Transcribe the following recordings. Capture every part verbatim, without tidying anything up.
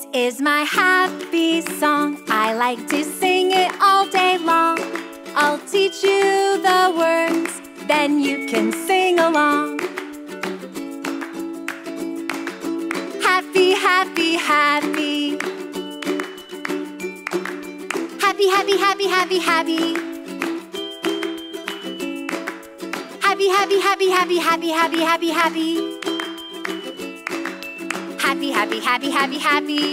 is my happy song. I like to sing it all day long. I'll teach you the words, then you can sing along. Happy, happy, happy. Happy, happy, happy, happy, happy. Happy, happy, happy, happy, happy, happy, happy, happy. Happy, happy, happy, happy, happy.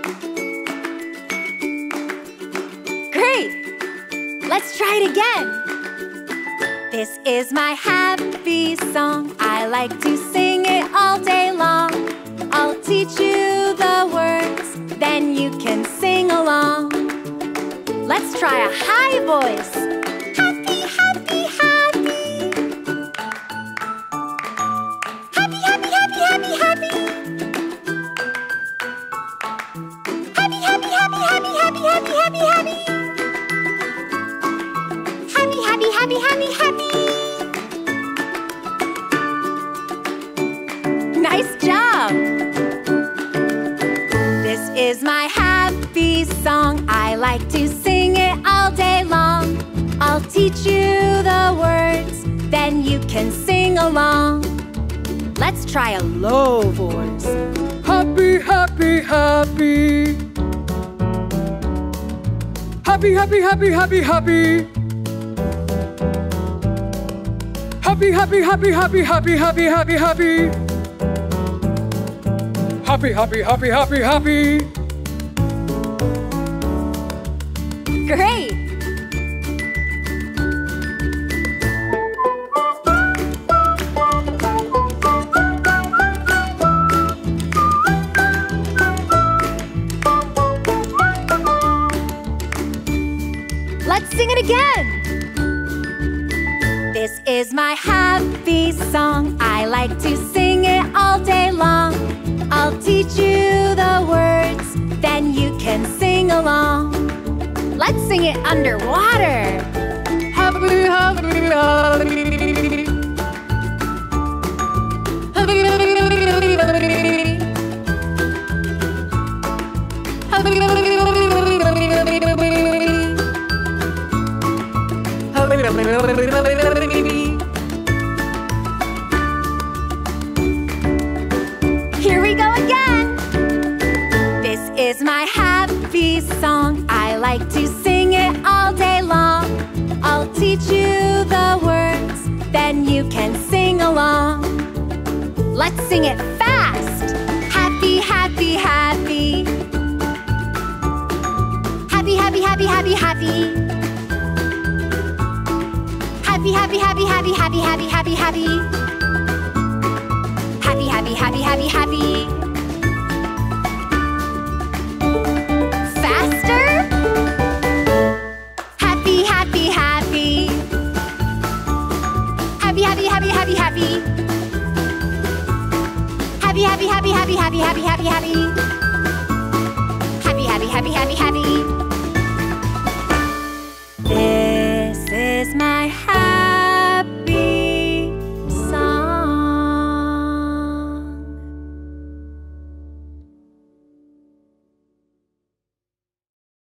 Great! Let's try it again. This is my happy song. I like to sing it all day long. I'll teach you the words, then you can sing along. Let's try a high voice. Happy, happy, happy. Happy, happy, happy, happy, happy. Happy, happy, happy, happy, happy, happy, happy, happy. Happy, happy, happy, happy, happy. Nice job! This is my happy song. I like to sing it all day long. I'll teach you the words, then you can sing along. Let's try a low voice. Happy, happy, happy. Happy, happy, happy, happy, happy. Happy, happy, happy, happy, happy, happy, happy, happy. Happy, happy, happy, happy, happy. Great! Let's sing it again! This is my happy song. I like to sing it all day long. I'll teach you the words, then you can sing along. Let's sing it underwater. Happy, happy, happy. Happy, happy, happy, happy. Happy, happy, happy, happy, happy. Here we go again. This is my happy song. I like to sing it all day long. I'll teach you the words, then you can sing along. Let's sing it fast. Happy, happy, happy. Happy, happy, happy, happy, happy. Happy, happy, happy, happy, happy, happy, happy, happy. Happy, happy, happy, happy, happy.